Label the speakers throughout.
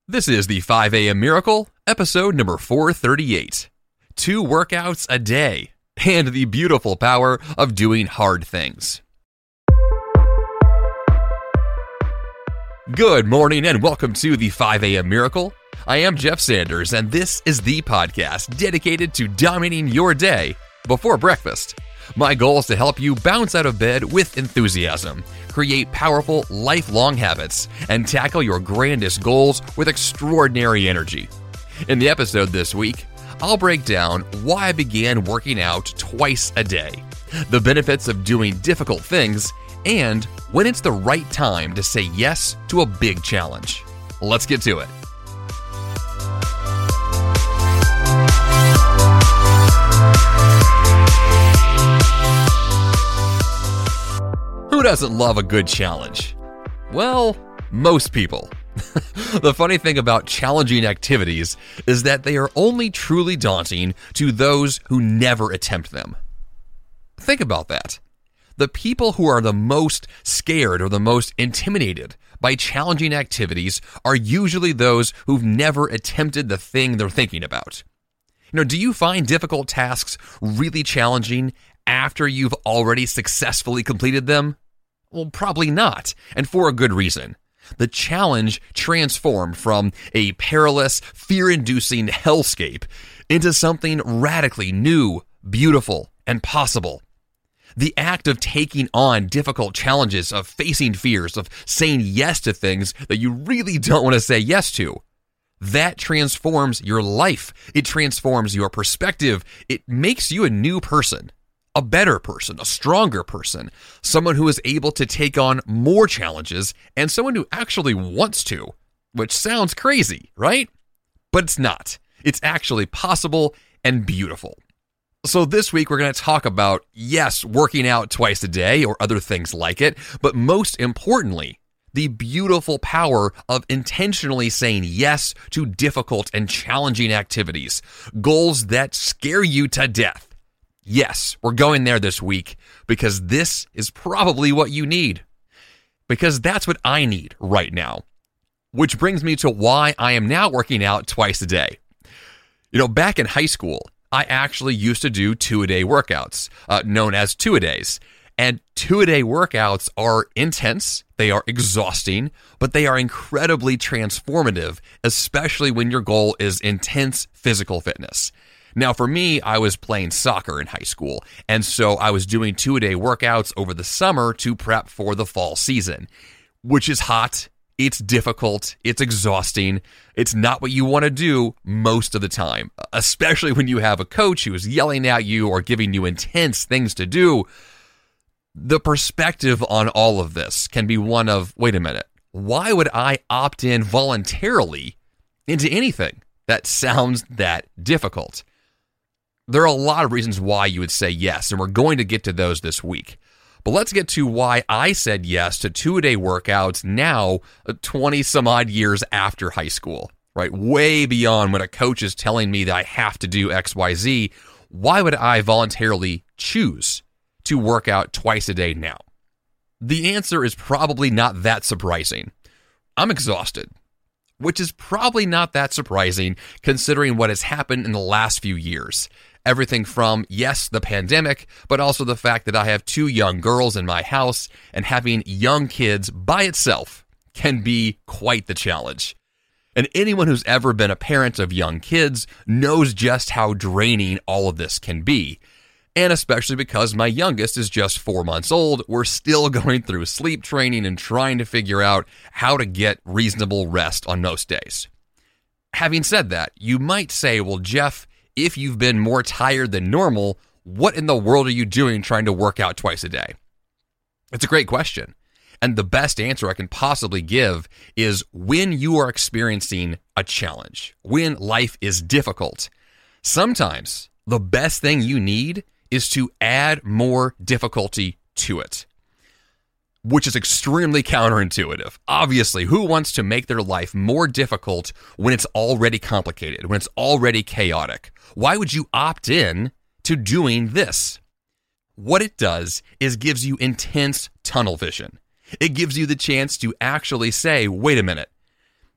Speaker 1: This is the 5 a.m. Miracle, episode number 438. 2 workouts a day, and the beautiful power of doing hard things. Good morning and welcome to the 5 a.m. Miracle. I am Jeff Sanders, and this is the podcast dedicated to dominating your day before breakfast. My goal is to help you bounce out of bed with enthusiasm, create powerful, lifelong habits, and tackle your grandest goals with extraordinary energy. In the episode this week, I'll break down why I began working out twice a day, the benefits of doing difficult things, and when it's the right time to say yes to a big challenge. Let's get to it. Who doesn't love a good challenge? Well, most people. The funny thing about challenging activities is that they are only truly daunting to those who never attempt them. Think about that. The people who are the most scared or the most intimidated by challenging activities are usually those who've never attempted the thing they're thinking about. Do you find difficult tasks really challenging after you've already successfully completed them? Well, probably not, and for a good reason. The challenge transformed from a perilous, fear-inducing hellscape into something radically new, beautiful, and possible. The act of taking on difficult challenges, of facing fears, of saying yes to things that you really don't want to say yes to, that transforms your life. It transforms your perspective. It makes you a new person. A better person, a stronger person, someone who is able to take on more challenges, and someone who actually wants to, which sounds crazy, right? But it's not. It's actually possible and beautiful. So this week we're going to talk about, yes, working out twice a day or other things like it, but most importantly, the beautiful power of intentionally saying yes to difficult and challenging activities, goals that scare you to death. Yes, we're going there this week because this is probably what you need. Because that's what I need right now. Which brings me to why I am now working out twice a day. Back in high school, I actually used to do 2-a-day workouts, known as 2-a-days. And 2-a-day workouts are intense, they are exhausting, but they are incredibly transformative, especially when your goal is intense physical fitness. Now, for me, I was playing soccer in high school, and so I was doing 2-a-day workouts over the summer to prep for the fall season, which is hot, it's difficult, it's exhausting, it's not what you want to do most of the time, especially when you have a coach who is yelling at you or giving you intense things to do. The perspective on all of this can be one of, wait a minute, why would I opt in voluntarily into anything that sounds that difficult? There are a lot of reasons why you would say yes, and we're going to get to those this week. But let's get to why I said yes to 2-a-day workouts now, 20 some odd years after high school, right? Way beyond when a coach is telling me that I have to do X, Y, Z. Why would I voluntarily choose to work out twice a day now? The answer is probably not that surprising. I'm exhausted, which is probably not that surprising considering what has happened in the last few years. Everything from, yes, the pandemic, but also the fact that I have 2 young girls in my house, and having young kids by itself can be quite the challenge. And anyone who's ever been a parent of young kids knows just how draining all of this can be. And especially because my youngest is just 4 months old, we're still going through sleep training and trying to figure out how to get reasonable rest on most days. Having said that, you might say, well, Jeff, if you've been more tired than normal, what in the world are you doing trying to work out twice a day? It's a great question. And the best answer I can possibly give is when you are experiencing a challenge, when life is difficult, sometimes the best thing you need is to add more difficulty to it, which is extremely counterintuitive. Obviously, who wants to make their life more difficult when it's already complicated, when it's already chaotic? Why would you opt in to doing this? What it does is gives you intense tunnel vision. It gives you the chance to actually say, wait a minute,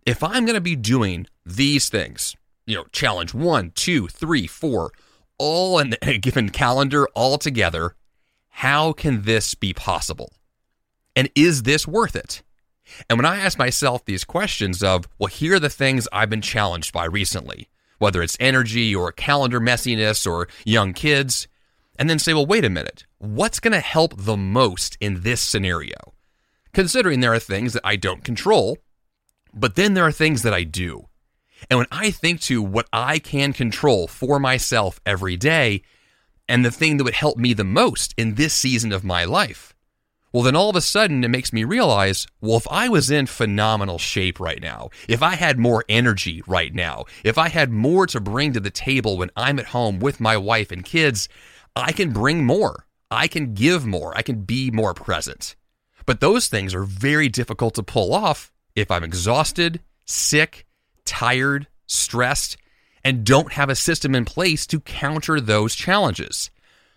Speaker 1: if I'm going to be doing these things, challenge 1, 2, 3, 4, all in a given calendar all together, how can this be possible? And is this worth it? And when I ask myself these questions of, well, here are the things I've been challenged by recently, whether it's energy or calendar messiness or young kids, and then say, well, wait a minute, what's going to help the most in this scenario? Considering there are things that I don't control, but then there are things that I do. And when I think to what I can control for myself every day, and the thing that would help me the most in this season of my life, well, then all of a sudden it makes me realize, well, if I was in phenomenal shape right now, if I had more energy right now, if I had more to bring to the table when I'm at home with my wife and kids, I can bring more. I can give more. I can be more present. But those things are very difficult to pull off if I'm exhausted, sick, tired, stressed, and don't have a system in place to counter those challenges.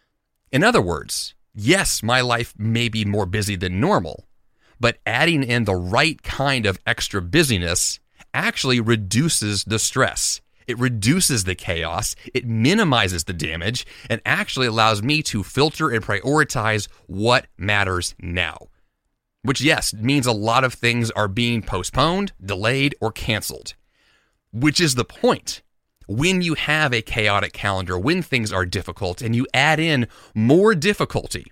Speaker 1: In other words, yes, my life may be more busy than normal, but adding in the right kind of extra busyness actually reduces the stress. It reduces the chaos, it minimizes the damage, and actually allows me to filter and prioritize what matters now. Which, yes, means a lot of things are being postponed, delayed, or canceled. Which is the point. When you have a chaotic calendar, when things are difficult, and you add in more difficulty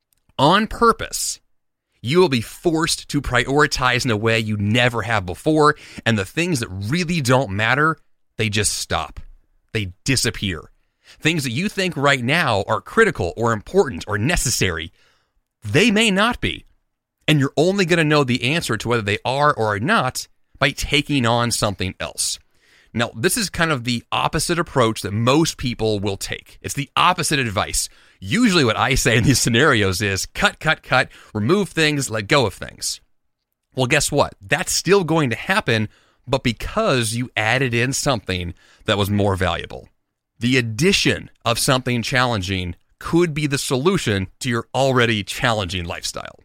Speaker 1: on purpose, you will be forced to prioritize in a way you never have before, and the things that really don't matter, they just stop. They disappear. Things that you think right now are critical or important or necessary, they may not be. And you're only going to know the answer to whether they are or are not by taking on something else. Now, this is kind of the opposite approach that most people will take. It's the opposite advice. Usually what I say in these scenarios is cut, remove things, let go of things. Well, guess what? That's still going to happen, but because you added in something that was more valuable. The addition of something challenging could be the solution to your already challenging lifestyle.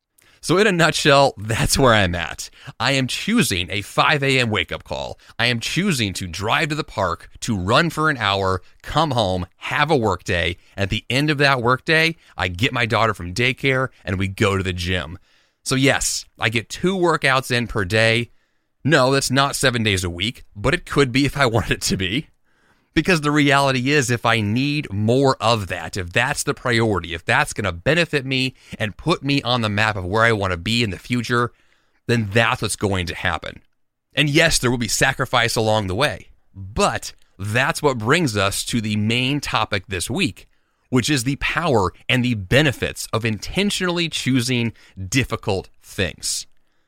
Speaker 1: So in a nutshell, that's where I'm at. I am choosing a 5 a.m. wake-up call. I am choosing to drive to the park, to run for an hour, come home, have a work day. At the end of that work day, I get my daughter from daycare and we go to the gym. So yes, I get 2 workouts in per day. No, that's not 7 days a week, but it could be if I want it to be. Because the reality is, if I need more of that, if that's the priority, if that's going to benefit me and put me on the map of where I want to be in the future, then that's what's going to happen. And yes, there will be sacrifice along the way, but that's what brings us to the main topic this week, which is the power and the benefits of intentionally choosing difficult things.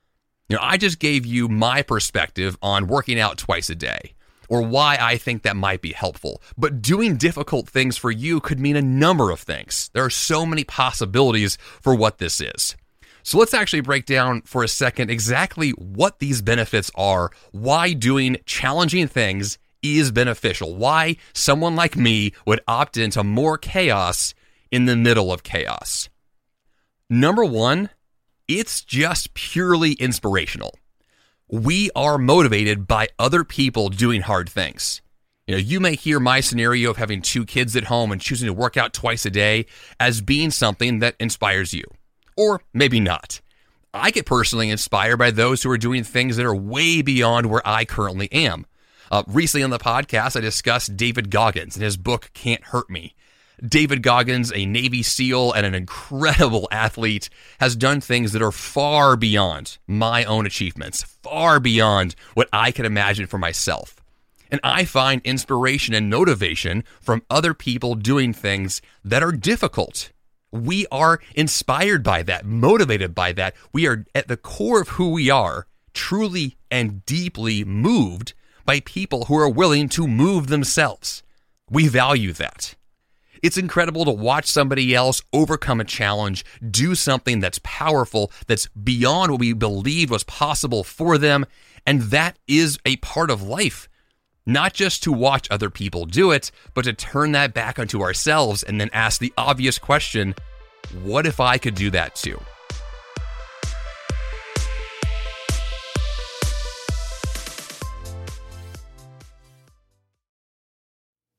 Speaker 1: I just gave you my perspective on working out twice a day, or why I think that might be helpful. But doing difficult things for you could mean a number of things. There are so many possibilities for what this is. So let's actually break down for a second exactly what these benefits are, why doing challenging things is beneficial, why someone like me would opt into more chaos in the middle of chaos. Number one, it's just purely inspirational. We are motivated by other people doing hard things. You may hear my scenario of having 2 kids at home and choosing to work out twice a day as being something that inspires you. Or maybe not. I get personally inspired by those who are doing things that are way beyond where I currently am. Recently on the podcast, I discussed David Goggins and his book, Can't Hurt Me. David Goggins, a Navy SEAL and an incredible athlete, has done things that are far beyond my own achievements, far beyond what I can imagine for myself. And I find inspiration and motivation from other people doing things that are difficult. We are inspired by that, motivated by that. We are at the core of who we are, truly and deeply moved by people who are willing to move themselves. We value that. It's incredible to watch somebody else overcome a challenge, do something that's powerful, that's beyond what we believed was possible for them, and that is a part of life. Not just to watch other people do it, but to turn that back onto ourselves and then ask the obvious question, what if I could do that too?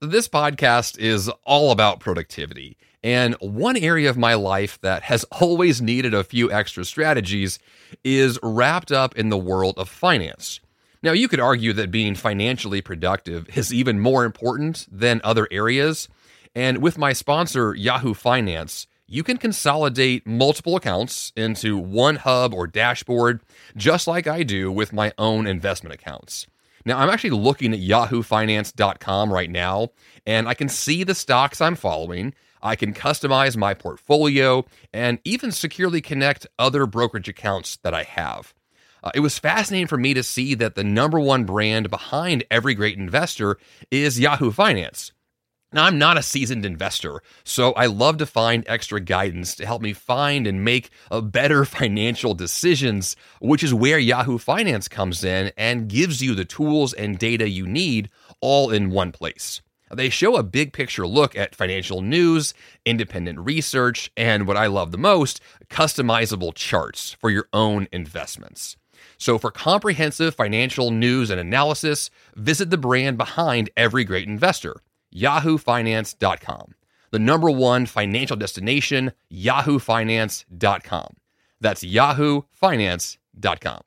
Speaker 1: This podcast is all about productivity, and one area of my life that has always needed a few extra strategies is wrapped up in the world of finance. Now, you could argue that being financially productive is even more important than other areas, and with my sponsor, Yahoo Finance, you can consolidate multiple accounts into one hub or dashboard, just like I do with my own investment accounts. Now, I'm actually looking at yahoofinance.com right now, and I can see the stocks I'm following. I can customize my portfolio and even securely connect other brokerage accounts that I have. It was fascinating for me to see that the number one brand behind every great investor is Yahoo Finance. Now, I'm not a seasoned investor, so I love to find extra guidance to help me find and make better financial decisions, which is where Yahoo Finance comes in and gives you the tools and data you need all in one place. They show a big picture look at financial news, independent research, and what I love the most, customizable charts for your own investments. So for comprehensive financial news and analysis, visit the brand behind every great investor, yahoofinance.com. The number one financial destination, yahoofinance.com. That's yahoofinance.com.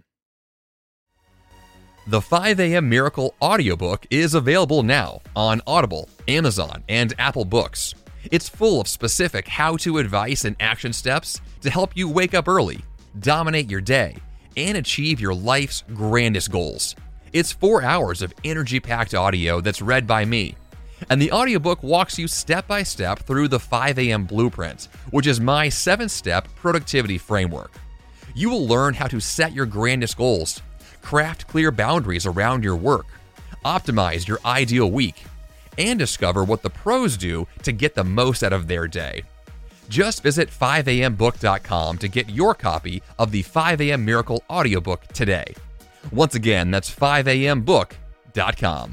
Speaker 1: The 5 a.m. Miracle audiobook is available now on Audible, Amazon, and Apple Books. It's full of specific how-to advice and action steps to help you wake up early, dominate your day, and achieve your life's grandest goals. It's 4 hours of energy-packed audio that's read by me. And the audiobook walks you step by step through the 5 a.m. blueprint, which is my 7-step productivity framework. You will learn how to set your grandest goals, craft clear boundaries around your work, optimize your ideal week, and discover what the pros do to get the most out of their day. Just visit 5ambook.com to get your copy of the 5 a.m. Miracle audiobook today. Once again, that's 5ambook.com.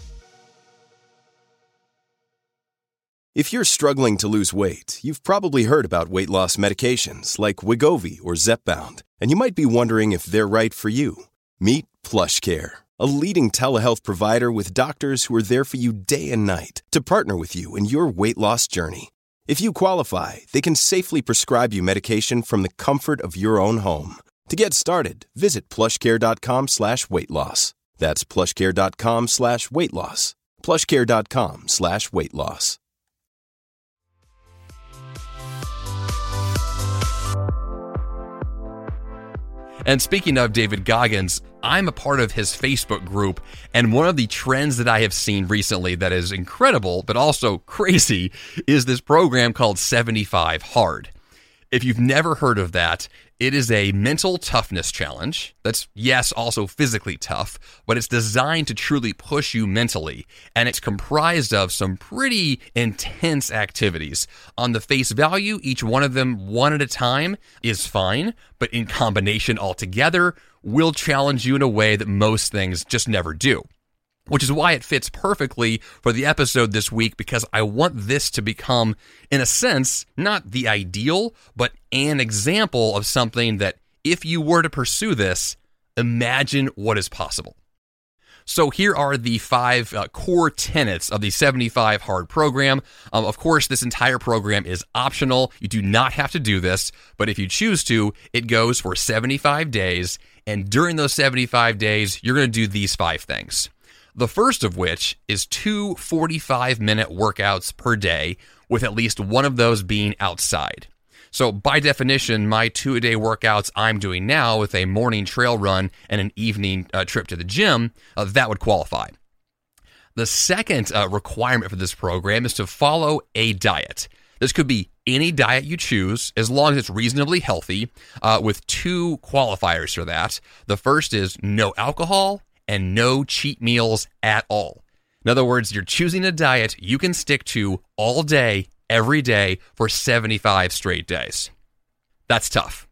Speaker 2: If you're struggling to lose weight, you've probably heard about weight loss medications like Wegovy or Zepbound, and you might be wondering if they're right for you. Meet PlushCare, a leading telehealth provider with doctors who are there for you day and night to partner with you in your weight loss journey. If you qualify, they can safely prescribe you medication from the comfort of your own home. To get started, visit plushcare.com/weight-loss. That's plushcare.com/weight-loss. plushcare.com/weight-loss.
Speaker 1: And speaking of David Goggins, I'm a part of his Facebook group, and one of the trends that I have seen recently that is incredible, but also crazy, is this program called 75 Hard. If you've never heard of that, it is a mental toughness challenge that's, yes, also physically tough, but it's designed to truly push you mentally, and it's comprised of some pretty intense activities. On the face value, each one of them, one at a time, is fine, but in combination altogether, will challenge you in a way that most things just never do. Which is why it fits perfectly for the episode this week, because I want this to become, in a sense, not the ideal, but an example of something that, if you were to pursue this, imagine what is possible. So here are the 5 core tenets of the 75 Hard program. Of course, this entire program is optional. You do not have to do this, but if you choose to, it goes for 75 days, and during those 75 days, you're going to do these 5 things. The first of which is 2 45-minute workouts per day, with at least one of those being outside. So by definition, my 2-a-day workouts I'm doing now with a morning trail run and an evening trip to the gym, that would qualify. The second requirement for this program is to follow a diet. This could be any diet you choose, as long as it's reasonably healthy, with 2 qualifiers for that. The first is no alcohol and no cheat meals at all. In other words, you're choosing a diet you can stick to all day, every day, for 75 straight days. That's tough.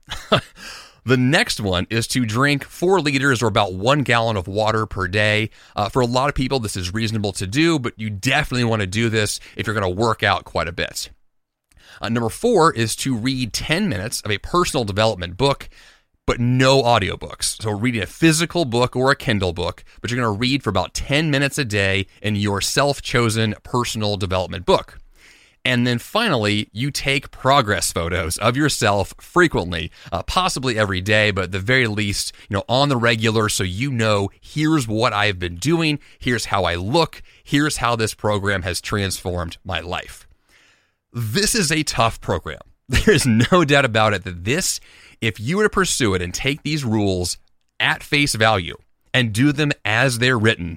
Speaker 1: The next one is to drink 4 liters or about 1 gallon of water per day. For a lot of people, this is reasonable to do, but you definitely want to do this if you're going to work out quite a bit. Number 4 is to read 10 minutes of a personal development book. but no audiobooks. So reading a physical book or a Kindle book, but you're going to read for about 10 minutes a day in your self-chosen personal development book. And then finally, you take progress photos of yourself frequently, possibly every day, but at the very least, on the regular, so here's what I've been doing, here's how I look, here's how this program has transformed my life. This is a tough program. There's no doubt about it that this, if you were to pursue it and take these rules at face value and do them as they're written,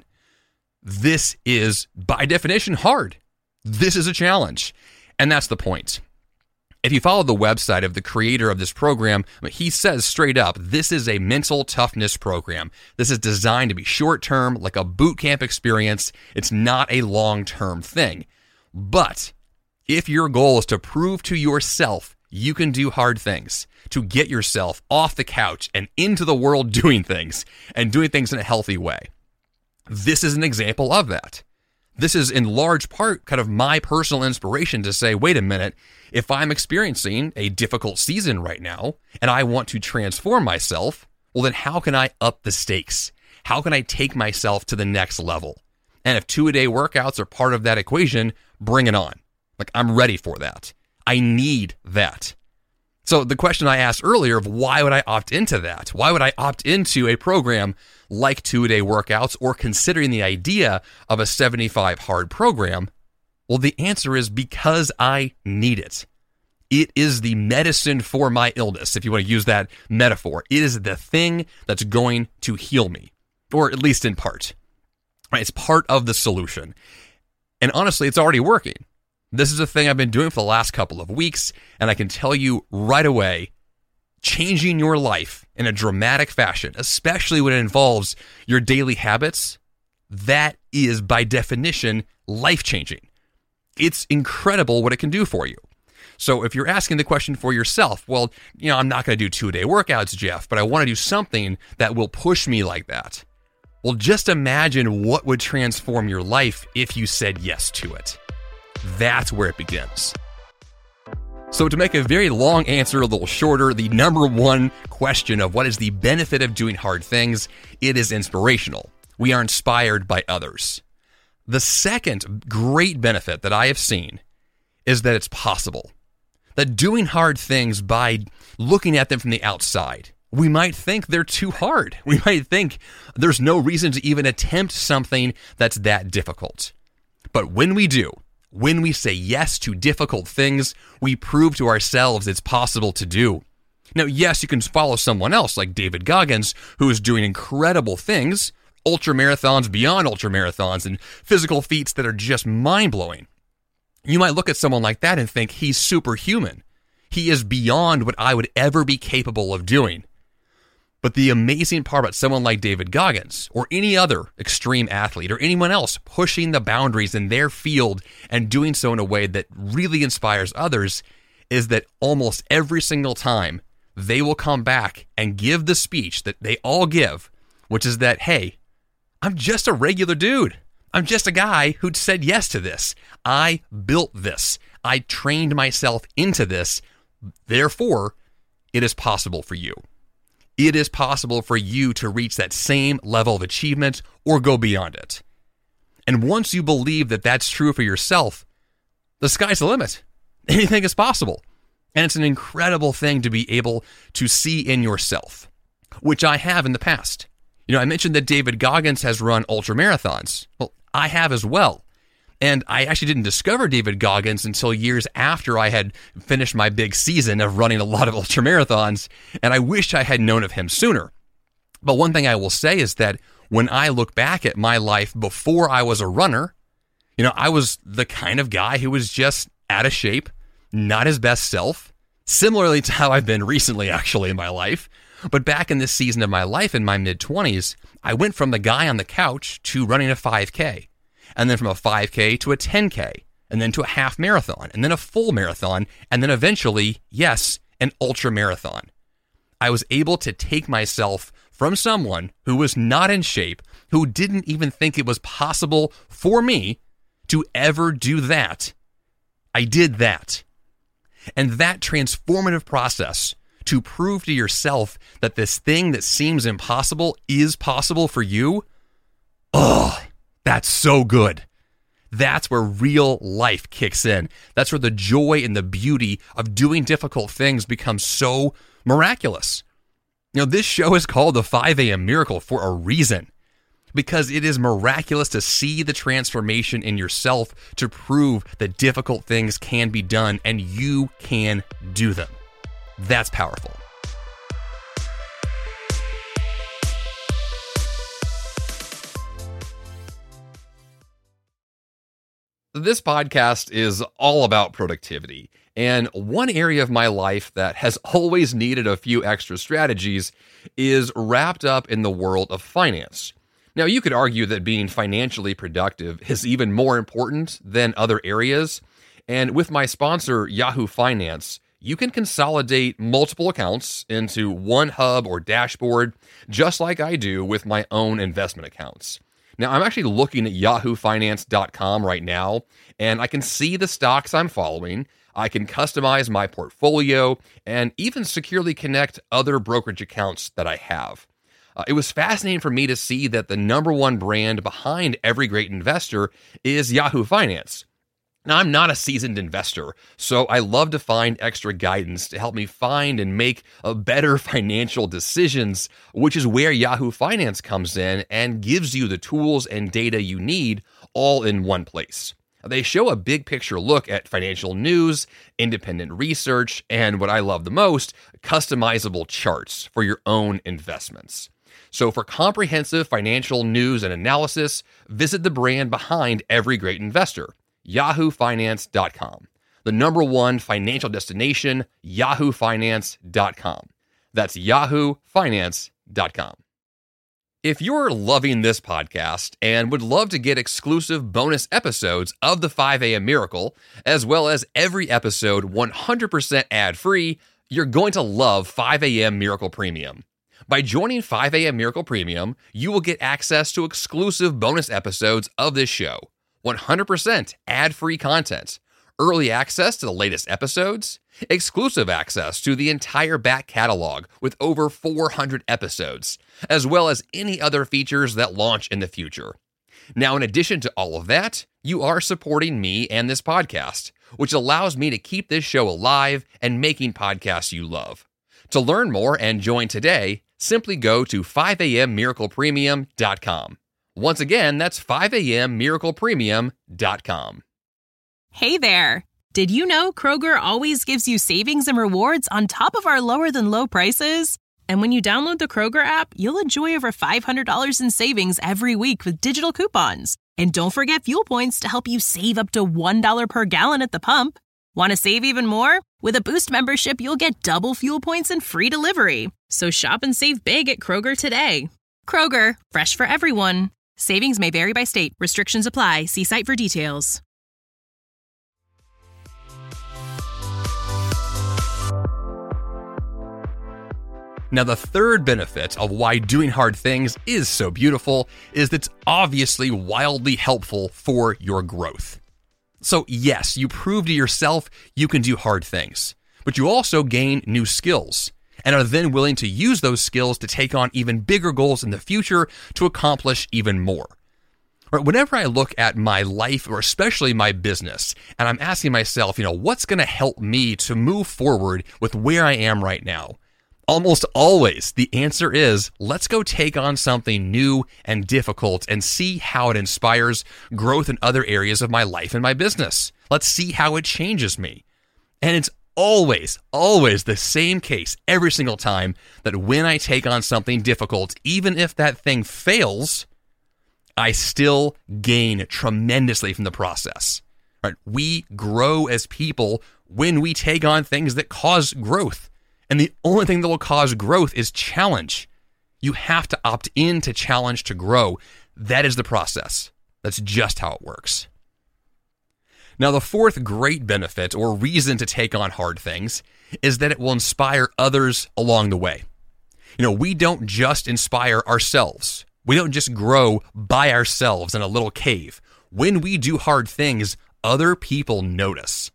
Speaker 1: this is, by definition, hard. This is a challenge. And that's the point. If you follow the website of the creator of this program, he says straight up, this is a mental toughness program. This is designed to be short-term, like a boot camp experience. It's not a long-term thing. But if your goal is to prove to yourself you can do hard things, to get yourself off the couch and into the world doing things, and doing things in a healthy way, this is an example of that. This is in large part kind of my personal inspiration to say, wait a minute, if I'm experiencing a difficult season right now and I want to transform myself, well then how can I up the stakes? How can I take myself to the next level? And if 2-a-day workouts are part of that equation, bring it on. Like, I'm ready for that. I need that. So the question I asked earlier of why would I opt into that? Why would I opt into a program like 2-a-day workouts or considering the idea of a 75 hard program? Well, the answer is because I need it. It is the medicine for my illness, if you want to use that metaphor. It is the thing that's going to heal me, or at least in part. Right? It's part of the solution. And honestly, it's already working. This is a thing I've been doing for the last couple of weeks, and I can tell you right away, changing your life in a dramatic fashion, especially when it involves your daily habits, that is by definition life-changing. It's incredible what it can do for you. So if you're asking the question for yourself, well, I'm not going to do 2-a-day workouts, Jeff, but I want to do something that will push me like that. Well, just imagine what would transform your life if you said yes to it. That's where it begins. So to make a very long answer a little shorter, the number one question of what is the benefit of doing hard things, it is inspirational. We are inspired by others. The second great benefit that I have seen is that it's possible. That doing hard things by looking at them from the outside, we might think they're too hard. We might think there's no reason to even attempt something that's that difficult. But when we do, when we say yes to difficult things, we prove to ourselves it's possible to do. Now, yes, you can follow someone else like David Goggins, who is doing incredible things, ultramarathons beyond ultramarathons, and physical feats that are just mind-blowing. You might look at someone like that and think he's superhuman. He is beyond what I would ever be capable of doing. But the amazing part about someone like David Goggins or any other extreme athlete or anyone else pushing the boundaries in their field and doing so in a way that really inspires others is that almost every single time they will come back and give the speech that they all give, which is that, hey, I'm just a regular dude. I'm just a guy who said yes to this. I built this. I trained myself into this. Therefore, it is possible for you. It is possible for you to reach that same level of achievement or go beyond it. And once you believe that that's true for yourself, the sky's the limit. Anything is possible. And it's an incredible thing to be able to see in yourself, which I have in the past. I mentioned that David Goggins has run ultramarathons. Well, I have as well. And I actually didn't discover David Goggins until years after I had finished my big season of running a lot of ultramarathons, and I wish I had known of him sooner. But one thing I will say is that when I look back at my life before I was a runner, I was the kind of guy who was just out of shape, not his best self, similarly to how I've been recently actually in my life. But back in this season of my life in my mid-20s, I went from the guy on the couch to running a 5K. And then from a 5K to a 10K, and then to a half marathon, and then a full marathon, and then eventually, yes, an ultra marathon. I was able to take myself from someone who was not in shape, who didn't even think it was possible for me to ever do that. I did that. And that transformative process to prove to yourself that this thing that seems impossible is possible for you, oh, that's so good. That's where real life kicks in. That's where the joy and the beauty of doing difficult things becomes so miraculous. This show is called the 5 a.m. Miracle for a reason, because it is miraculous to see the transformation in yourself to prove that difficult things can be done and you can do them. That's powerful. This podcast is all about productivity, and one area of my life that has always needed a few extra strategies is wrapped up in the world of finance. Now, you could argue that being financially productive is even more important than other areas, and with my sponsor, Yahoo Finance, you can consolidate multiple accounts into one hub or dashboard, just like I do with my own investment accounts. Now, I'm actually looking at yahoofinance.com right now, and I can see the stocks I'm following. I can customize my portfolio and even securely connect other brokerage accounts that I have. It was fascinating for me to see that the number one brand behind every great investor is Yahoo Finance. Now, I'm not a seasoned investor, so I love to find extra guidance to help me find and make better financial decisions, which is where Yahoo Finance comes in and gives you the tools and data you need all in one place. They show a big picture look at financial news, independent research, and what I love the most, customizable charts for your own investments. So for comprehensive financial news and analysis, visit the brand behind every great investor, yahoofinance.com. The number one financial destination, yahoofinance.com. That's yahoofinance.com. If you're loving this podcast and would love to get exclusive bonus episodes of the 5 a.m. Miracle, as well as every episode 100% ad-free, you're going to love 5 a.m. Miracle Premium. By joining 5 a.m. Miracle Premium, you will get access to exclusive bonus episodes of this show, 100% ad-free content, early access to the latest episodes, exclusive access to the entire back catalog with over 400 episodes, as well as any other features that launch in the future. Now, in addition to all of that, you are supporting me and this podcast, which allows me to keep this show alive and making podcasts you love. To learn more and join today, simply go to 5ammiraclepremium.com. Once again, that's 5ammiraclepremium.com.
Speaker 3: Hey there! Did you know Kroger always gives you savings and rewards on top of our lower-than-low prices? And when you download the Kroger app, you'll enjoy over $500 in savings every week with digital coupons. And don't forget fuel points to help you save up to $1 per gallon at the pump. Want to save even more? With a Boost membership, you'll get double fuel points and free delivery. So shop and save big at Kroger today. Kroger, fresh for everyone. Savings may vary by state. Restrictions apply. See site for details.
Speaker 1: Now, the third benefit of why doing hard things is so beautiful is that it's obviously wildly helpful for your growth. So yes, you prove to yourself you can do hard things, but you also gain new skills and are then willing to use those skills to take on even bigger goals in the future to accomplish even more. Whenever I look at my life, or especially my business, and I'm asking myself, what's going to help me to move forward with where I am right now? Almost always, the answer is, let's go take on something new and difficult and see how it inspires growth in other areas of my life and my business. Let's see how it changes me. And it's always the same case every single time that when I take on something difficult, even if that thing fails, I still gain tremendously from the process. Right? We grow as people when we take on things that cause growth. And the only thing that will cause growth is challenge. You have to opt in to challenge to grow. That is the process. That's just how it works. Now, the fourth great benefit or reason to take on hard things is that it will inspire others along the way. We don't just inspire ourselves. We don't just grow by ourselves in a little cave. When we do hard things, other people notice.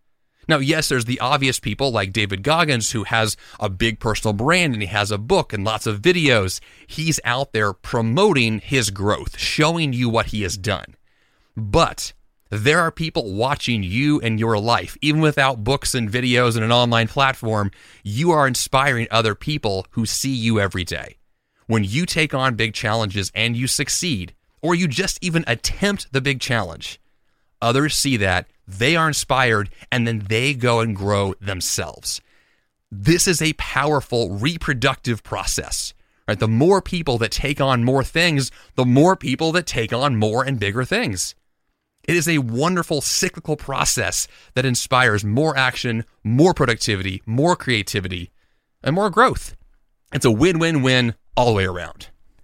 Speaker 1: Now, yes, there's the obvious people like David Goggins, who has a big personal brand and he has a book and lots of videos. He's out there promoting his growth, showing you what he has done. But there are people watching you and your life. Even without books and videos and an online platform, you are inspiring other people who see you every day. When you take on big challenges and you succeed, or you just even attempt the big challenge, others see that, they are inspired, and then they go and grow themselves. This is a powerful reproductive process, right? The more people that take on more things, the more people that take on more and bigger things. It is a wonderful cyclical process that inspires more action, more productivity, more creativity, and more growth. It's a win-win-win all the way around.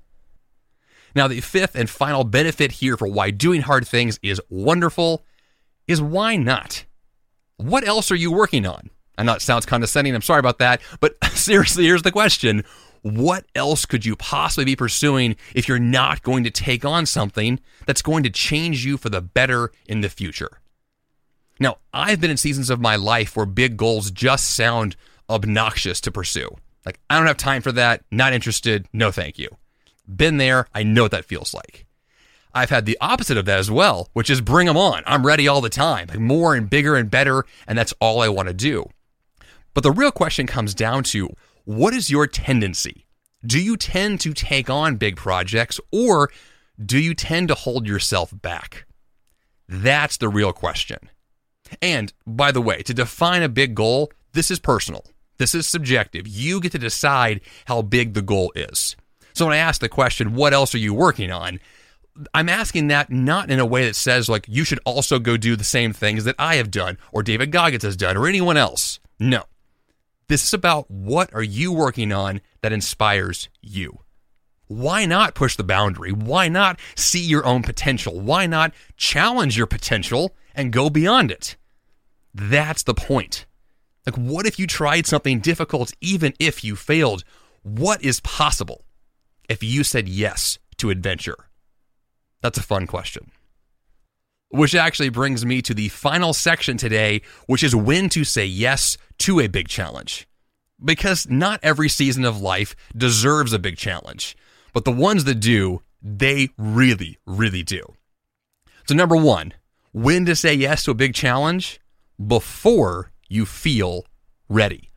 Speaker 1: Now, the fifth and final benefit here for why doing hard things is wonderful is why not? What else are you working on? I know it sounds condescending, I'm sorry about that, but seriously, here's the question. What else could you possibly be pursuing if you're not going to take on something that's going to change you for the better in the future? Now, I've been in seasons of my life where big goals just sound obnoxious to pursue. Like, I don't have time for that, not interested, no thank you. Been there, I know what that feels like. I've had the opposite of that as well, which is bring them on. I'm ready all the time, like more and bigger and better, and that's all I want to do. But the real question comes down to, what is your tendency? Do you tend to take on big projects, or do you tend to hold yourself back? That's the real question. And by the way, to define a big goal, this is personal. This is subjective. You get to decide how big the goal is. So when I ask the question, what else are you working on? I'm asking that not in a way that says, like, you should also go do the same things that I have done or David Goggins has done or anyone else. No. This is about what are you working on that inspires you. Why not push the boundary? Why not see your own potential? Why not challenge your potential and go beyond it? That's the point. Like, what if you tried something difficult even if you failed? What is possible if you said yes to adventure? That's a fun question. Which actually brings me to the final section today, which is when to say yes to a big challenge. Because not every season of life deserves a big challenge, but the ones that do, they really, really do. So number one, when to say yes to a big challenge? Before you feel ready.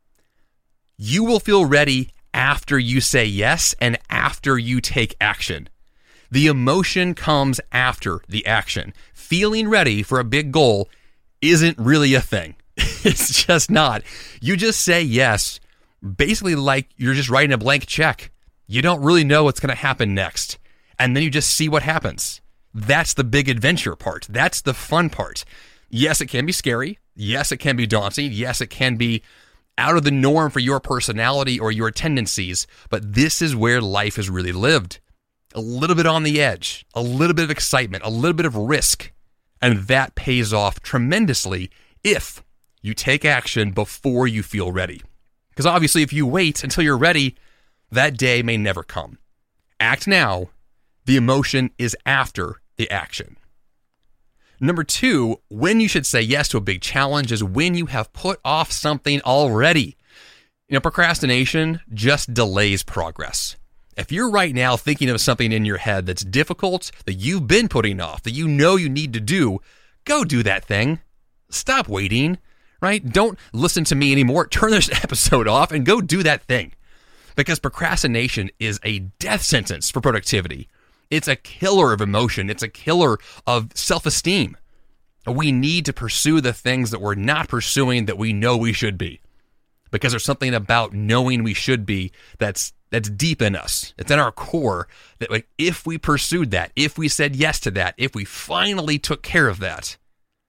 Speaker 1: You will feel ready after you say yes and after you take action. The emotion comes after the action. Feeling ready for a big goal isn't really a thing. It's just not. You just say yes, basically like you're just writing a blank check. You don't really know what's going to happen next. And then you just see what happens. That's the big adventure part. That's the fun part. Yes, it can be scary. Yes, it can be daunting. Yes, it can be out of the norm for your personality or your tendencies. But this is where life is really lived. A little bit on the edge, a little bit of excitement, a little bit of risk. And that pays off tremendously if you take action before you feel ready. Because obviously if you wait until you're ready, that day may never come. Act now. The emotion is after the action. Number two, when you should say yes to a big challenge is when you have put off something already. Procrastination just delays progress. If you're right now thinking of something in your head that's difficult, that you've been putting off, that you know you need to do, go do that thing. Stop waiting, right? Don't listen to me anymore. Turn this episode off and go do that thing. Because procrastination is a death sentence for productivity. It's a killer of emotion. It's a killer of self-esteem. We need to pursue the things that we're not pursuing that we know we should be. Because there's something about knowing we should be that's deep in us. It's in our core that, like, if we pursued that, if we said yes to that, if we finally took care of that,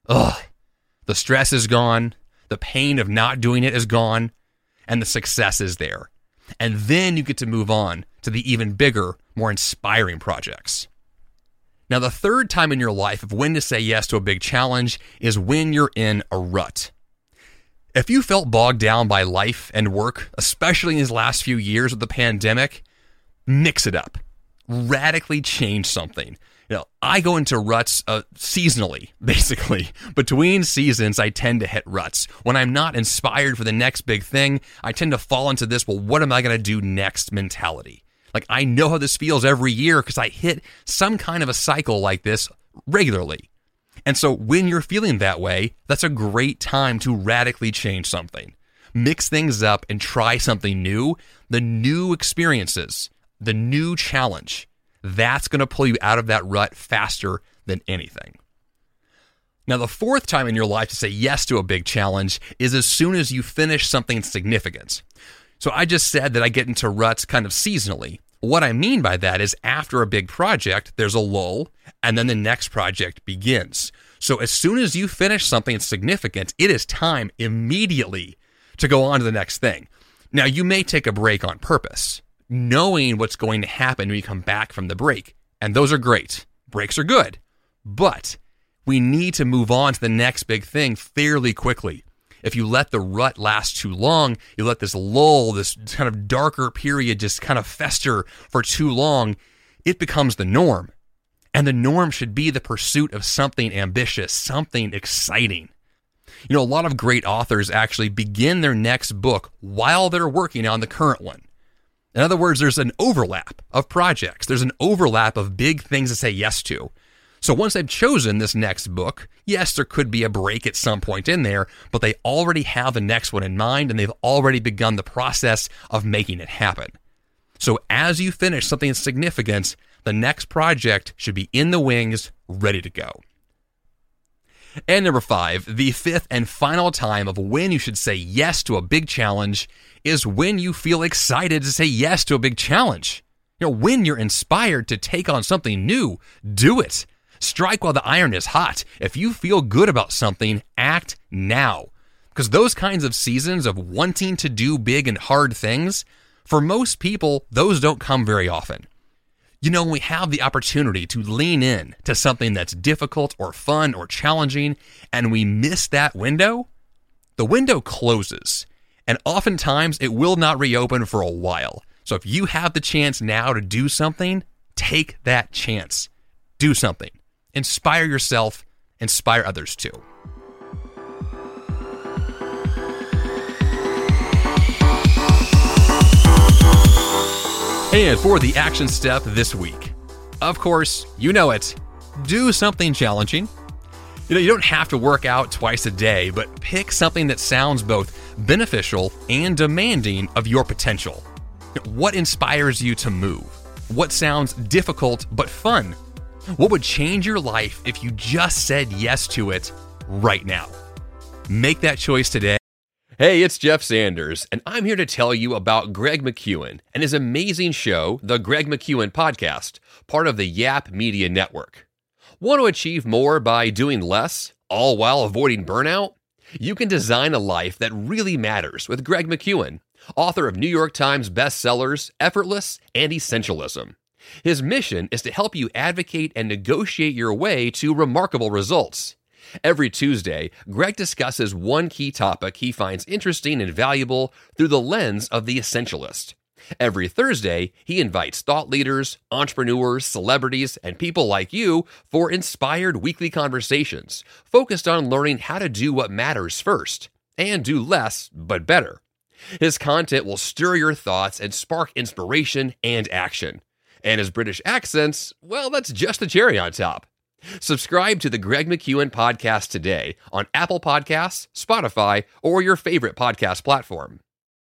Speaker 1: the stress is gone, the pain of not doing it is gone, and the success is there. And then you get to move on to the even bigger, more inspiring projects. Now, the third time in your life of when to say yes to a big challenge is when you're in a rut. If you felt bogged down by life and work, especially in these last few years of the pandemic, mix it up. Radically change something. I go into ruts seasonally, basically. Between seasons, I tend to hit ruts. When I'm not inspired for the next big thing, I tend to fall into this, well, what am I going to do next mentality? Like, I know how this feels every year because I hit some kind of a cycle like this regularly. And so when you're feeling that way, that's a great time to radically change something. Mix things up and try something new. The new experiences, the new challenge, that's going to pull you out of that rut faster than anything. Now, the fourth time in your life to say yes to a big challenge is as soon as you finish something significant. So I just said that I get into ruts kind of seasonally. What I mean by that is after a big project, there's a lull, and then the next project begins. So as soon as you finish something significant, it is time immediately to go on to the next thing. Now, you may take a break on purpose, knowing what's going to happen when you come back from the break. And those are great. Breaks are good. But we need to move on to the next big thing fairly quickly. If you let the rut last too long, you let this lull, this kind of darker period just kind of fester for too long, it becomes the norm. And the norm should be the pursuit of something ambitious, something exciting. A lot of great authors actually begin their next book while they're working on the current one. In other words, there's an overlap of projects. There's an overlap of big things to say yes to. So once they've chosen this next book, yes, there could be a break at some point in there, but they already have the next one in mind and they've already begun the process of making it happen. So as you finish something significant, the next project should be in the wings, ready to go. And number 5, the fifth and final time of when you should say yes to a big challenge is when you feel excited to say yes to a big challenge. When you're inspired to take on something new, do it. Strike while the iron is hot. If you feel good about something, act now. Because those kinds of seasons of wanting to do big and hard things, for most people, those don't come very often. When we have the opportunity to lean in to something that's difficult or fun or challenging, and we miss that window, the window closes. And oftentimes, it will not reopen for a while. So if you have the chance now to do something, take that chance. Do something. Inspire yourself. Inspire others too. And for the action step this week, of course, you know it, do something challenging. You don't have to work out twice a day, but pick something that sounds both beneficial and demanding of your potential. What inspires you to move? What sounds difficult but fun? What would change your life if you just said yes to it right now? Make that choice today. Hey, it's Jeff Sanders, and I'm here to tell you about Greg McKeown and his amazing show, The Greg McKeown Podcast, part of the Yap Media Network. Want to achieve more by doing less, all while avoiding burnout? You can design a life that really matters with Greg McKeown, author of New York Times bestsellers, Effortless and Essentialism. His mission is to help you advocate and negotiate your way to remarkable results. Every Tuesday, Greg discusses one key topic he finds interesting and valuable through the lens of the essentialist. Every Thursday, he invites thought leaders, entrepreneurs, celebrities, and people like you for inspired weekly conversations focused on learning how to do what matters first and do less but better. His content will stir your thoughts and spark inspiration and action. And his British accents, well, that's just the cherry on top. Subscribe to the Greg McKeown Podcast today on Apple Podcasts, Spotify, or your favorite podcast platform.